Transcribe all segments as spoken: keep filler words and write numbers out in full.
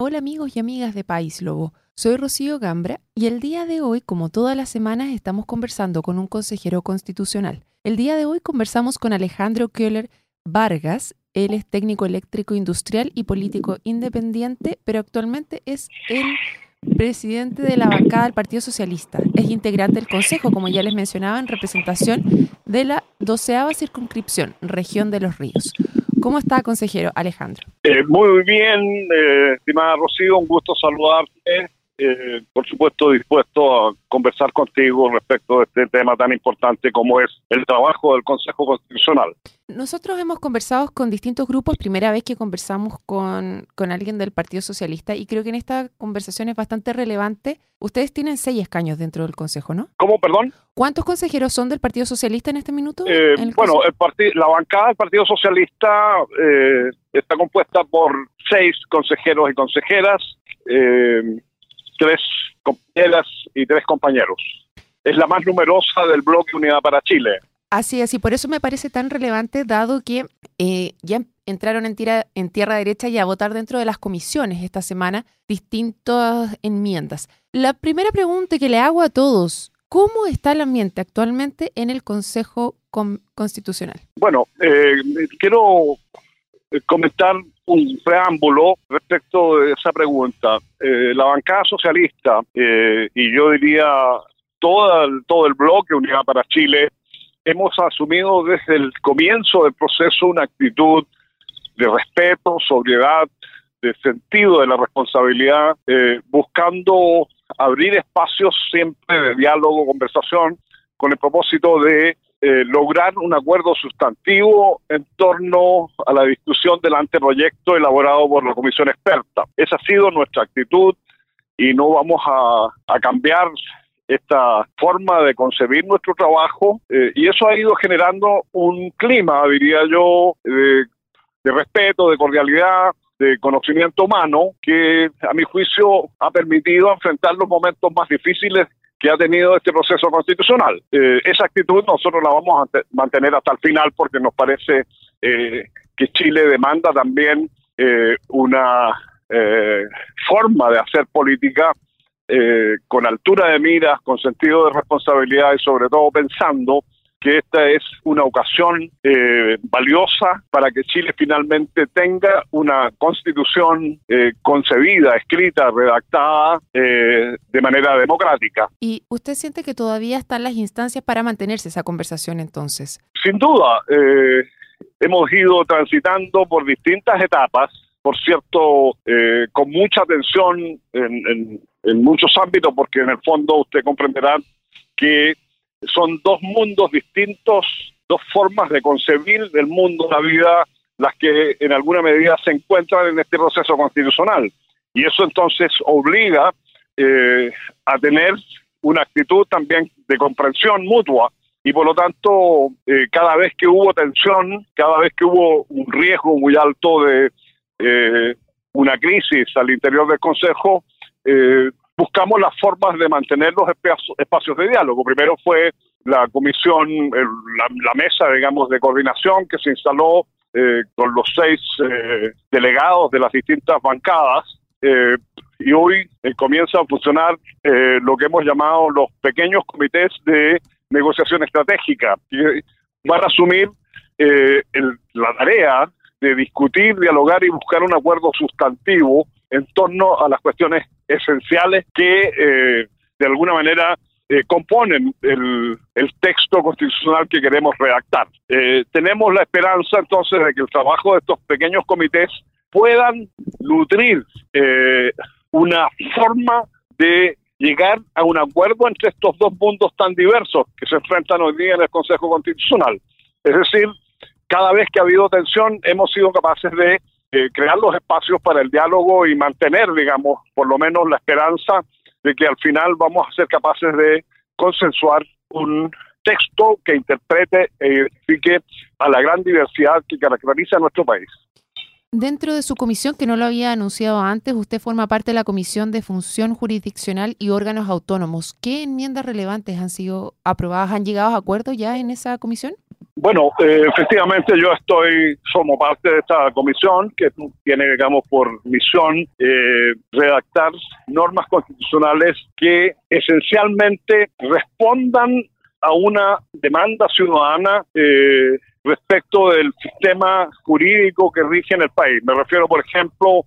Hola amigos y amigas de País Lobo, soy Rocío Gambra y el día de hoy, como todas las semanas, estamos conversando con un consejero constitucional. El día de hoy conversamos con Alejandro Köhler Vargas. Él es técnico eléctrico industrial y político independiente, pero actualmente es el presidente de la bancada del Partido Socialista. Es integrante del Consejo, como ya les mencionaba, en representación de la doceava circunscripción, región de Los Ríos. ¿Cómo está, consejero Alejandro? Eh, muy bien, eh, estimada Rocío, un gusto saludarte. Eh, por supuesto, dispuesto a conversar contigo respecto de este tema tan importante como es el trabajo del Consejo Constitucional. Nosotros hemos conversado con distintos grupos, primera vez que conversamos con, con alguien del Partido Socialista, y creo que en esta conversación es bastante relevante. Ustedes tienen seis escaños dentro del Consejo, ¿no? ¿Cómo, perdón? ¿Cuántos consejeros son del Partido Socialista en este minuto? Eh, el bueno, el parti- la bancada del Partido Socialista eh, está compuesta por seis consejeros y consejeras, eh, tres compañeras y tres compañeros. Es la más numerosa del bloque Unidad para Chile. Así es, y por eso me parece tan relevante, dado que eh, ya entraron en tierra, en tierra derecha y a votar dentro de las comisiones esta semana distintas enmiendas. La primera pregunta que le hago a todos: ¿cómo está el ambiente actualmente en el Consejo Con- Constitucional? Bueno, eh, quiero comentar un preámbulo respecto de esa pregunta. Eh, la bancada socialista, eh, y yo diría todo el, todo el bloque Unidad para Chile, hemos asumido desde el comienzo del proceso una actitud de respeto, sobriedad, de sentido de la responsabilidad, eh, buscando abrir espacios siempre de diálogo, conversación, con el propósito de eh, lograr un acuerdo sustantivo en torno a la discusión del anteproyecto elaborado por la comisión experta. Esa ha sido nuestra actitud y no vamos a, a cambiar esta forma de concebir nuestro trabajo, eh, y eso ha ido generando un clima, diría yo, de, de respeto, de cordialidad, de conocimiento humano, que a mi juicio ha permitido enfrentar los momentos más difíciles que ha tenido este proceso constitucional. Eh, esa actitud nosotros la vamos a te- mantener hasta el final, porque nos parece eh, que Chile demanda también eh, una eh, forma de hacer política Eh, con altura de miras, con sentido de responsabilidad y sobre todo pensando que esta es una ocasión eh, valiosa para que Chile finalmente tenga una constitución eh, concebida, escrita, redactada eh, de manera democrática. ¿Y usted siente que todavía están las instancias para mantenerse esa conversación entonces? Sin duda, eh, hemos ido transitando por distintas etapas, por cierto, eh, con mucha atención en, en, en muchos ámbitos, porque en el fondo usted comprenderá que son dos mundos distintos, dos formas de concebir el mundo, la vida, las que en alguna medida se encuentran en este proceso constitucional. Y eso entonces obliga eh, a tener una actitud también de comprensión mutua. Y por lo tanto, eh, cada vez que hubo tensión, cada vez que hubo un riesgo muy alto de Eh, una crisis al interior del Consejo, eh, buscamos las formas de mantener los espacios, espacios de diálogo. Primero fue la comisión, el, la, la mesa, digamos, de coordinación que se instaló eh, con los seis eh, delegados de las distintas bancadas, eh, y hoy eh, comienza a funcionar eh, lo que hemos llamado los pequeños comités de negociación estratégica, que van a asumir eh, el, la tarea de discutir, dialogar y buscar un acuerdo sustantivo en torno a las cuestiones esenciales que eh, de alguna manera eh, componen el, el texto constitucional que queremos redactar. Eh, tenemos la esperanza entonces de que el trabajo de estos pequeños comités puedan nutrir eh, una forma de llegar a un acuerdo entre estos dos mundos tan diversos que se enfrentan hoy día en el Consejo Constitucional. Es decir, cada vez que ha habido tensión hemos sido capaces de eh, crear los espacios para el diálogo y mantener, digamos, por lo menos la esperanza de que al final vamos a ser capaces de consensuar un texto que interprete e identifique a la gran diversidad que caracteriza a nuestro país. Dentro de su comisión, que no lo había anunciado antes, usted forma parte de la Comisión de Función Jurisdiccional y Órganos Autónomos. ¿Qué enmiendas relevantes han sido aprobadas? ¿Han llegado a acuerdos ya en esa comisión? Bueno, eh, efectivamente yo estoy, somos parte de esta comisión que tiene, digamos, por misión eh, redactar normas constitucionales que esencialmente respondan a una demanda ciudadana eh, respecto del sistema jurídico que rige en el país. Me refiero, por ejemplo,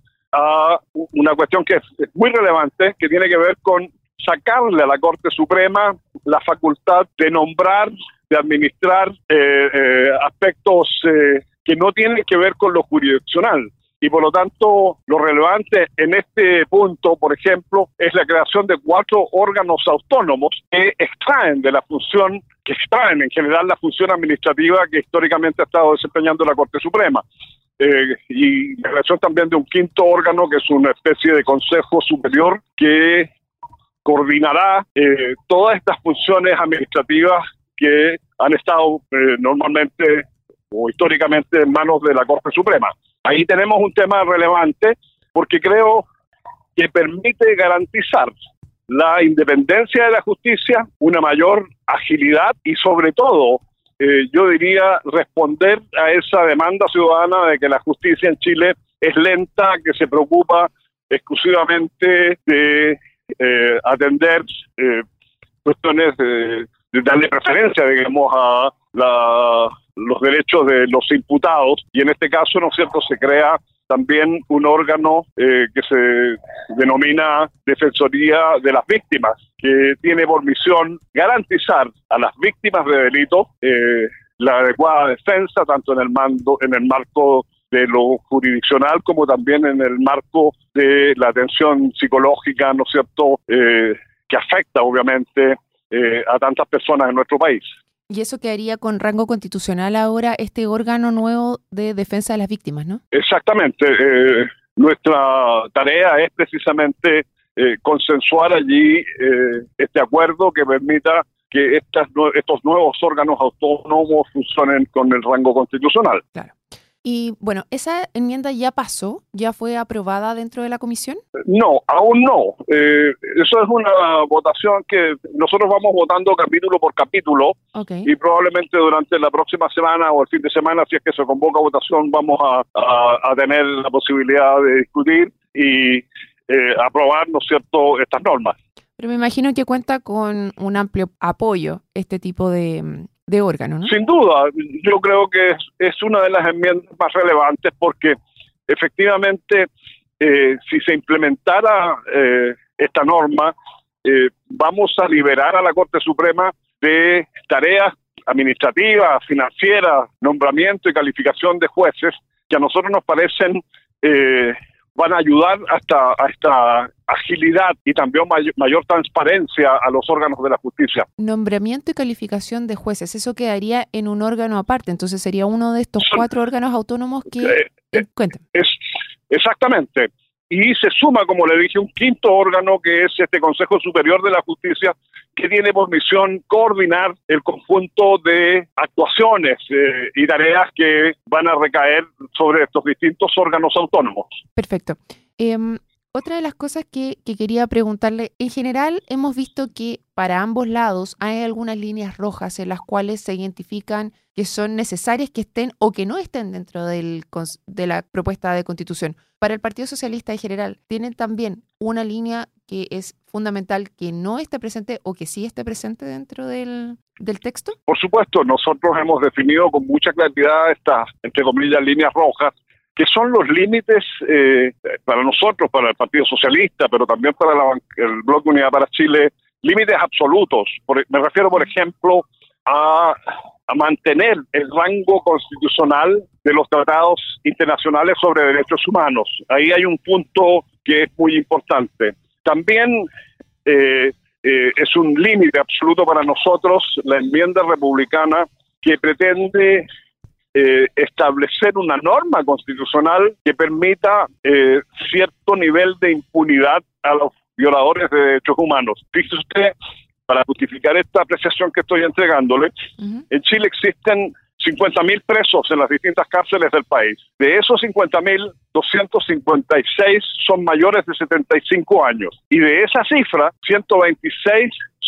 a una cuestión que es muy relevante, que tiene que ver con sacarle a la Corte Suprema la facultad de nombrar, de administrar eh, eh, aspectos eh, que no tienen que ver con lo jurisdiccional. Y por lo tanto, lo relevante en este punto, por ejemplo, es la creación de cuatro órganos autónomos que extraen de la función, que extraen en general la función administrativa que históricamente ha estado desempeñando la Corte Suprema. Eh, y la creación también de un quinto órgano que es una especie de Consejo Superior que coordinará eh, todas estas funciones administrativas que han estado eh, normalmente o históricamente en manos de la Corte Suprema. Ahí tenemos un tema relevante porque creo que permite garantizar la independencia de la justicia, una mayor agilidad y sobre todo, eh, yo diría, responder a esa demanda ciudadana de que la justicia en Chile es lenta, que se preocupa exclusivamente de eh, atender eh, cuestiones de, de darle preferencia, digamos, a la, los derechos de los imputados, y en este caso, ¿no es cierto?, se crea también un órgano eh, que se denomina Defensoría de las Víctimas, que tiene por misión garantizar a las víctimas de delitos eh, la adecuada defensa, tanto en el mando, en el marco de lo jurisdiccional como también en el marco de la atención psicológica, ¿no es cierto?, eh, que afecta obviamente eh, a tantas personas en nuestro país. Y eso quedaría con rango constitucional ahora, este órgano nuevo de defensa de las víctimas, ¿no? Exactamente. Eh, nuestra tarea es precisamente eh, consensuar allí eh, este acuerdo que permita que estas, estos nuevos órganos autónomos funcionen con el rango constitucional. Claro. Y bueno, ¿esa enmienda ya pasó? ¿Ya fue aprobada dentro de la comisión? No, aún no. Eh, eso es una votación que nosotros vamos votando capítulo por capítulo. Okay. Y probablemente durante la próxima semana o el fin de semana, si es que se convoca votación, vamos a, a, a tener la posibilidad de discutir y eh, aprobar, ¿no es cierto?, estas normas. Pero me imagino que cuenta con un amplio apoyo este tipo de... de órgano, ¿no? Sin duda, yo creo que es, es una de las enmiendas más relevantes porque efectivamente eh, si se implementara eh, esta norma, eh, vamos a liberar a la Corte Suprema de tareas administrativas, financieras, nombramiento y calificación de jueces que a nosotros nos parecen eh, van a ayudar hasta a esta agilidad y también mayor, mayor transparencia a los órganos de la justicia. Nombramiento y calificación de jueces, eso quedaría en un órgano aparte, entonces sería uno de estos Son, cuatro órganos autónomos que... Eh, eh, cuenten. Es, exactamente. Y se suma, como le dije, un quinto órgano que es este Consejo Superior de la Justicia, que tiene por misión coordinar el conjunto de actuaciones eh, y tareas que van a recaer sobre estos distintos órganos autónomos. Perfecto. Eh, otra de las cosas que, que quería preguntarle, en general hemos visto que para ambos lados hay algunas líneas rojas en las cuales se identifican que son necesarias que estén o que no estén dentro del, de la propuesta de constitución. Para el Partido Socialista en general, ¿tienen también una línea que es fundamental que no esté presente o que sí esté presente dentro del, del texto? Por supuesto, nosotros hemos definido con mucha claridad estas, entre comillas, líneas rojas, que son los límites eh, para nosotros, para el Partido Socialista, pero también para la, el Bloque Unidad para Chile, límites absolutos. Por, me refiero, por ejemplo, a, a mantener el rango constitucional de los tratados internacionales sobre derechos humanos. Ahí hay un punto que es muy importante. También eh, eh, es un límite absoluto para nosotros la enmienda republicana que pretende eh, establecer una norma constitucional que permita eh, cierto nivel de impunidad a los violadores de derechos humanos. Fíjese usted, para justificar esta apreciación que estoy entregándole, uh-huh. en Chile existen cincuenta mil presos en las distintas cárceles del país. De esos cincuenta mil, doscientos cincuenta y seis son mayores de setenta y cinco años. Y de esa cifra, ciento veintiséis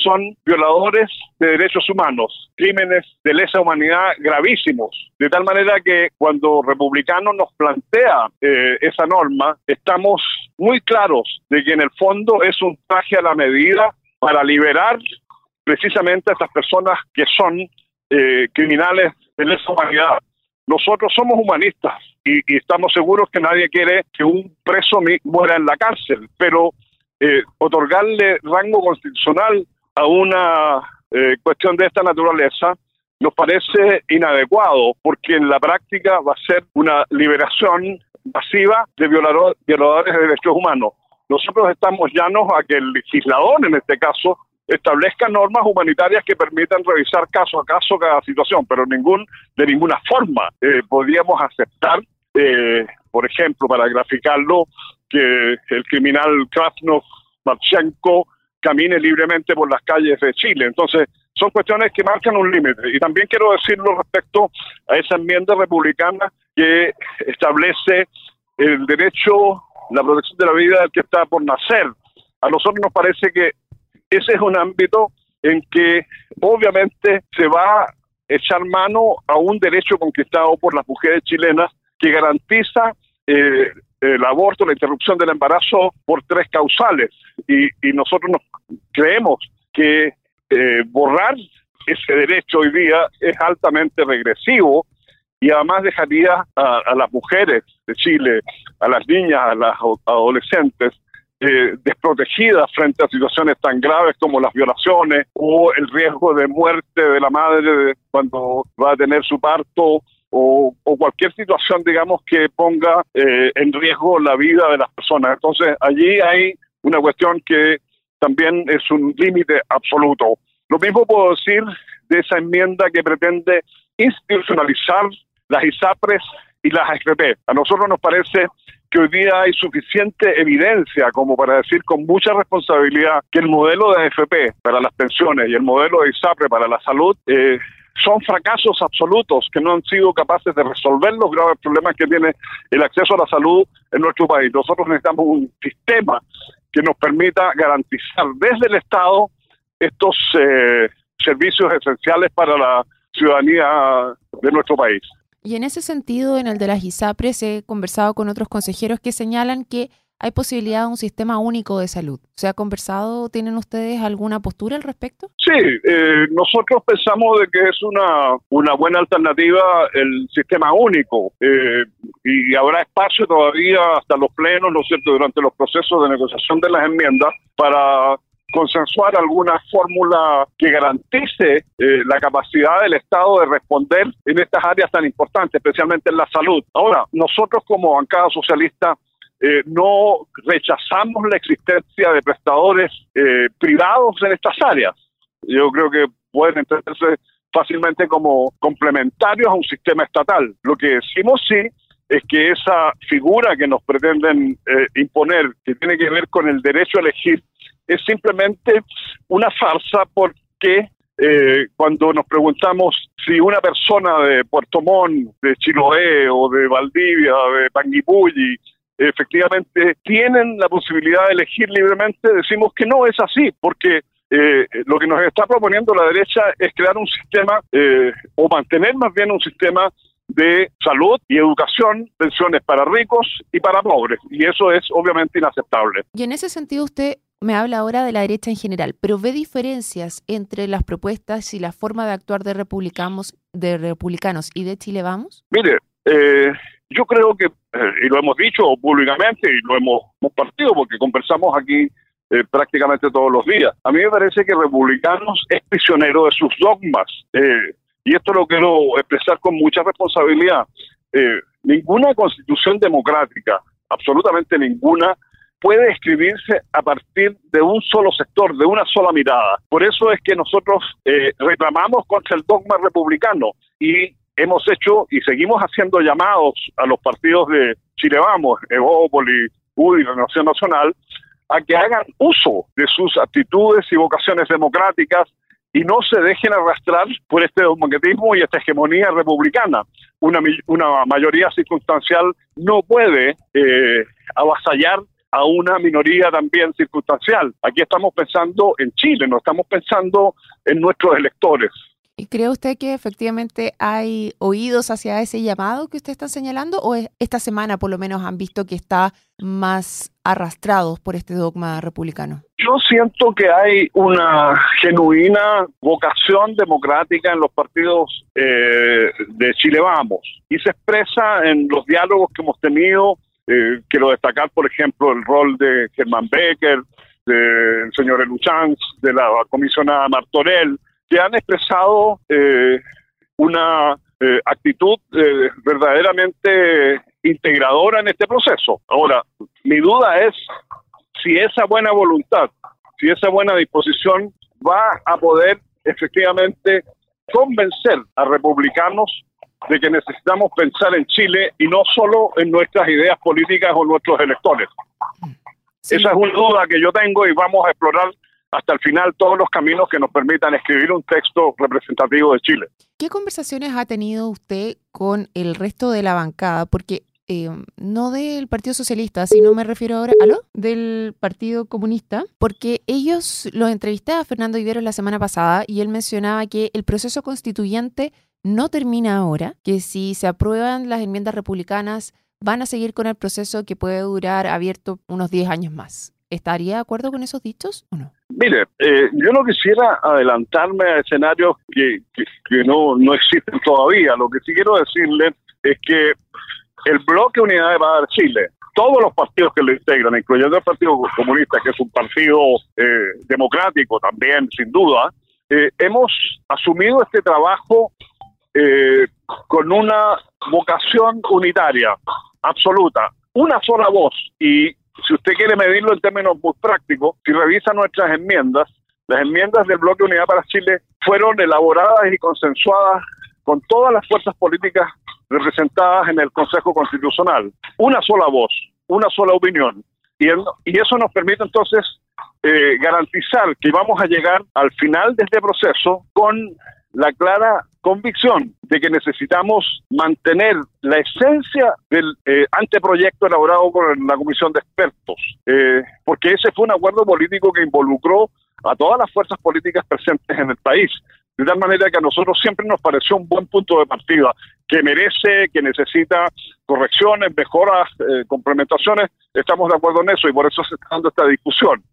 son violadores de derechos humanos, crímenes de lesa humanidad gravísimos. De tal manera que cuando Republicanos nos plantea eh, esa norma, estamos muy claros de que en el fondo es un traje a la medida para liberar precisamente a estas personas que son eh, criminales de lesa humanidad. Nosotros somos humanistas y, y estamos seguros que nadie quiere que un preso muera en la cárcel, pero eh, otorgarle rango constitucional a una eh, cuestión de esta naturaleza nos parece inadecuado, porque en la práctica va a ser una liberación masiva de violador, violadores de derechos humanos. Nosotros estamos llanos a que el legislador, en este caso, establezca normas humanitarias que permitan revisar caso a caso cada situación, pero ningún de ninguna forma eh, podríamos aceptar, eh, por ejemplo, para graficarlo, que el criminal Krasnov Marchenko camine libremente por las calles de Chile. Entonces, son cuestiones que marcan un límite. Y también quiero decirlo respecto a esa enmienda republicana que establece el derecho, la protección de la vida del que está por nacer. A nosotros nos parece que ese es un ámbito en que obviamente se va a echar mano a un derecho conquistado por las mujeres chilenas que garantiza eh, el aborto, la interrupción del embarazo por tres causales. Y, y nosotros nos creemos que eh, borrar ese derecho hoy día es altamente regresivo y además dejaría a, a las mujeres de Chile, a las niñas, a las adolescentes, Eh, desprotegidas frente a situaciones tan graves como las violaciones o el riesgo de muerte de la madre cuando va a tener su parto o, o cualquier situación, digamos, que ponga eh, en riesgo la vida de las personas. Entonces, allí hay una cuestión que también es un límite absoluto. Lo mismo puedo decir de esa enmienda que pretende institucionalizar las ISAPRES y las A F P. A nosotros nos parece que hoy día hay suficiente evidencia como para decir con mucha responsabilidad que el modelo de A F P para las pensiones y el modelo de ISAPRE para la salud eh, son fracasos absolutos que no han sido capaces de resolver los graves problemas que tiene el acceso a la salud en nuestro país. Nosotros necesitamos un sistema que nos permita garantizar desde el Estado estos eh, servicios esenciales para la ciudadanía de nuestro país. Y en ese sentido, en el de las ISAPRES, he conversado con otros consejeros que señalan que hay posibilidad de un sistema único de salud. ¿Se ha conversado? ¿Tienen ustedes alguna postura al respecto? Sí, eh, nosotros pensamos de que es una, una buena alternativa el sistema único eh, y habrá espacio todavía hasta los plenos, ¿no es cierto?, durante los procesos de negociación de las enmiendas para consensuar alguna fórmula que garantice eh, la capacidad del Estado de responder en estas áreas tan importantes, especialmente en la salud. Ahora, nosotros como bancada socialista eh, no rechazamos la existencia de prestadores eh, privados en estas áreas. Yo creo que pueden entenderse fácilmente como complementarios a un sistema estatal. Lo que decimos sí es que esa figura que nos pretenden eh, imponer, que tiene que ver con el derecho a elegir, es simplemente una farsa porque eh, cuando nos preguntamos si una persona de Puerto Montt, de Chiloé o de Valdivia, de Panguipulli, efectivamente tienen la posibilidad de elegir libremente, decimos que no es así, porque eh, lo que nos está proponiendo la derecha es crear un sistema eh, o mantener más bien un sistema de salud y educación, pensiones para ricos y para pobres, y eso es obviamente inaceptable. Y en ese sentido usted me habla ahora de la derecha en general, pero ¿ve diferencias entre las propuestas y la forma de actuar de republicanos, de republicanos y de Chile Vamos? Mire, eh, yo creo que, eh, y lo hemos dicho públicamente y lo hemos compartido porque conversamos aquí eh, prácticamente todos los días, a mí me parece que Republicanos es prisionero de sus dogmas, eh, y esto lo quiero expresar con mucha responsabilidad. Eh, ninguna constitución democrática, absolutamente ninguna, puede escribirse a partir de un solo sector, de una sola mirada. Por eso es que nosotros eh, reclamamos contra el dogma republicano y hemos hecho y seguimos haciendo llamados a los partidos de Chile Vamos, Evópolis, U D I, Renovación Nacional, a que hagan uso de sus actitudes y vocaciones democráticas y no se dejen arrastrar por este dogmatismo y esta hegemonía republicana. Una, una mayoría circunstancial no puede eh, avasallar a una minoría también circunstancial. Aquí estamos pensando en Chile, no estamos pensando en nuestros electores. ¿Y cree usted que efectivamente hay oídos hacia ese llamado que usted está señalando, o esta semana por lo menos han visto que está más arrastrados por este dogma republicano? Yo siento que hay una genuina vocación democrática en los partidos eh, de Chile Vamos, y se expresa en los diálogos que hemos tenido. Eh, quiero destacar, por ejemplo, el rol de Germán Becker, del señor Eluchanz, de la comisionada Martorell, que han expresado eh, una eh, actitud eh, verdaderamente integradora en este proceso. Ahora, mi duda es si esa buena voluntad, si esa buena disposición va a poder efectivamente convencer a republicanos de que necesitamos pensar en Chile y no solo en nuestras ideas políticas o nuestros electores. Sí. Esa es una duda que yo tengo, y vamos a explorar hasta el final todos los caminos que nos permitan escribir un texto representativo de Chile. ¿Qué conversaciones ha tenido usted con el resto de la bancada? Porque eh, no del Partido Socialista, sino me refiero ahora ¿aló? del Partido Comunista, porque ellos los entrevisté a Fernando Iberos la semana pasada y él mencionaba que el proceso constituyente no termina ahora, que si se aprueban las enmiendas republicanas van a seguir con el proceso que puede durar abierto unos diez años más. ¿Estaría de acuerdo con esos dichos o no? Mire, eh, yo no quisiera adelantarme a escenarios que, que, que no, no existen todavía. Lo que sí quiero decirle es que el bloque Unidad de Para Chile, todos los partidos que lo integran, incluyendo el Partido Comunista, que es un partido eh, democrático también, sin duda, eh, hemos asumido este trabajo eh, con una vocación unitaria, absoluta, una sola voz. Y si usted quiere medirlo en términos muy prácticos, si revisa nuestras enmiendas, las enmiendas del Bloque Unidad para Chile fueron elaboradas y consensuadas con todas las fuerzas políticas representadas en el Consejo Constitucional. Una sola voz, una sola opinión. Y, el, y eso nos permite entonces eh, garantizar que vamos a llegar al final de este proceso con la clara convicción de que necesitamos mantener la esencia del eh, anteproyecto elaborado por la Comisión de Expertos, eh, porque ese fue un acuerdo político que involucró a todas las fuerzas políticas presentes en el país, de tal manera que a nosotros siempre nos pareció un buen punto de partida, que merece, que necesita correcciones, mejoras, eh, complementaciones. Estamos de acuerdo en eso y por eso se está dando esta discusión.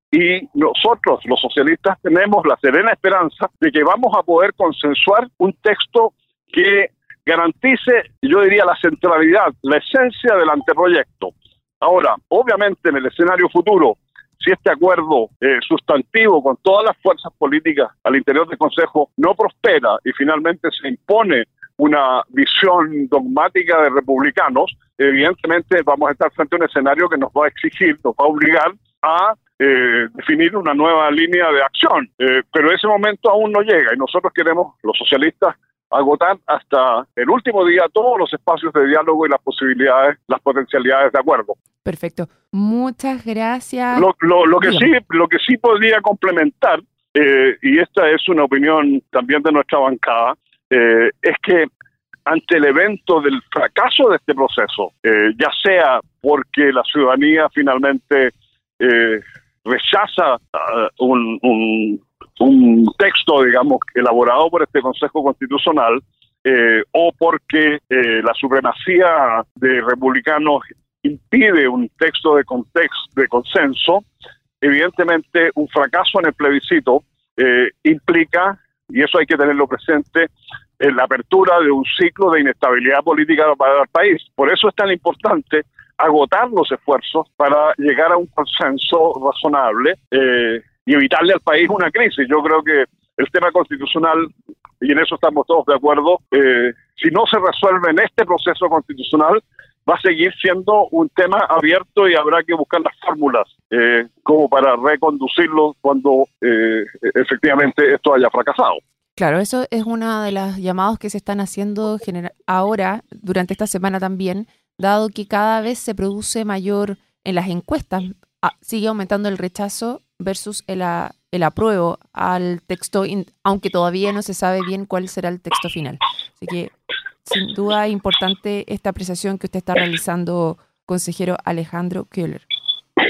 Y nosotros, los socialistas, tenemos la serena esperanza de que vamos a poder consensuar un texto que garantice, yo diría, la centralidad, la esencia del anteproyecto. Ahora, obviamente, en el escenario futuro, si este acuerdo eh, sustantivo con todas las fuerzas políticas al interior del Consejo no prospera y finalmente se impone una visión dogmática de republicanos, evidentemente vamos a estar frente a un escenario que nos va a exigir, nos va a obligar a eh, definir una nueva línea de acción. Eh, pero ese momento aún no llega y nosotros queremos, los socialistas, agotar hasta el último día todos los espacios de diálogo y las posibilidades, las potencialidades de acuerdo. Perfecto. Muchas gracias. Lo, lo, lo que sí, lo que sí podría complementar, eh, y esta es una opinión también de nuestra bancada, eh, es que ante el evento del fracaso de este proceso, eh, ya sea porque la ciudadanía finalmente eh, rechaza uh, un, un un texto, digamos, elaborado por este Consejo Constitucional, eh, o porque eh, la supremacía de republicanos impide un texto de, context, de consenso, evidentemente un fracaso en el plebiscito eh, implica, y eso hay que tenerlo presente, en la apertura de un ciclo de inestabilidad política para el país. Por eso es tan importante agotar los esfuerzos para llegar a un consenso razonable, eh, y evitarle al país una crisis. Yo creo que el tema constitucional, y en eso estamos todos de acuerdo, eh, si no se resuelve en este proceso constitucional, va a seguir siendo un tema abierto y habrá que buscar las fórmulas eh, como para reconducirlo cuando eh, efectivamente esto haya fracasado. Claro, eso es uno de los llamados que se están haciendo genera- ahora, durante esta semana también, dado que cada vez se produce mayor, en las encuestas, ah, sigue aumentando el rechazo versus el, a, el apruebo al texto, in, aunque todavía no se sabe bien cuál será el texto final. Así que, sin duda, es importante esta apreciación que usted está realizando, consejero Alejandro Köhler.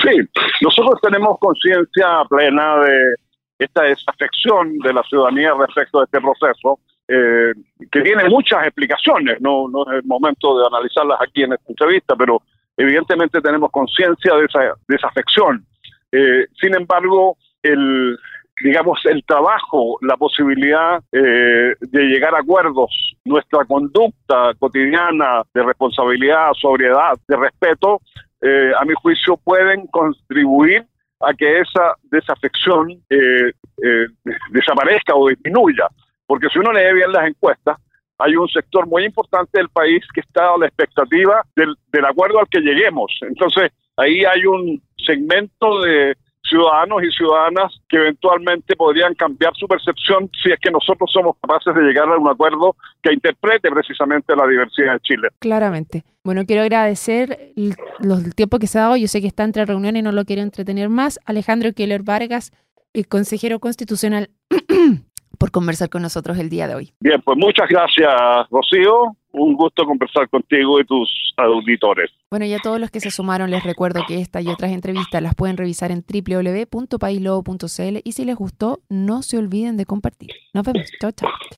Sí, nosotros tenemos conciencia plena de esta desafección de la ciudadanía respecto de este proceso, eh, que tiene muchas explicaciones. No, no es el momento de analizarlas aquí en esta entrevista, pero evidentemente tenemos conciencia de esa desafección. Eh, sin embargo, el digamos, el trabajo, la posibilidad eh, de llegar a acuerdos, nuestra conducta cotidiana de responsabilidad, sobriedad, de respeto, eh, a mi juicio pueden contribuir a que esa desafección eh, eh, desaparezca o disminuya. Porque si uno lee bien las encuestas, hay un sector muy importante del país que está a la expectativa del, del acuerdo al que lleguemos. Entonces, ahí hay un segmento de ciudadanos y ciudadanas que eventualmente podrían cambiar su percepción si es que nosotros somos capaces de llegar a un acuerdo que interprete precisamente la diversidad de Chile. Claramente. Bueno, quiero agradecer el, el tiempo que se ha dado. Yo sé que está entre reuniones y no lo quiero entretener más. Alejandro Köhler Vargas, el consejero constitucional, por conversar con nosotros el día de hoy. Bien, pues muchas gracias, Rocío. Un gusto conversar contigo y tus auditores. Bueno, y a todos los que se sumaron les recuerdo que esta y otras entrevistas las pueden revisar en doble u doble u doble u punto país lobo punto c l y si les gustó, no se olviden de compartir. Nos vemos. Chao, chao.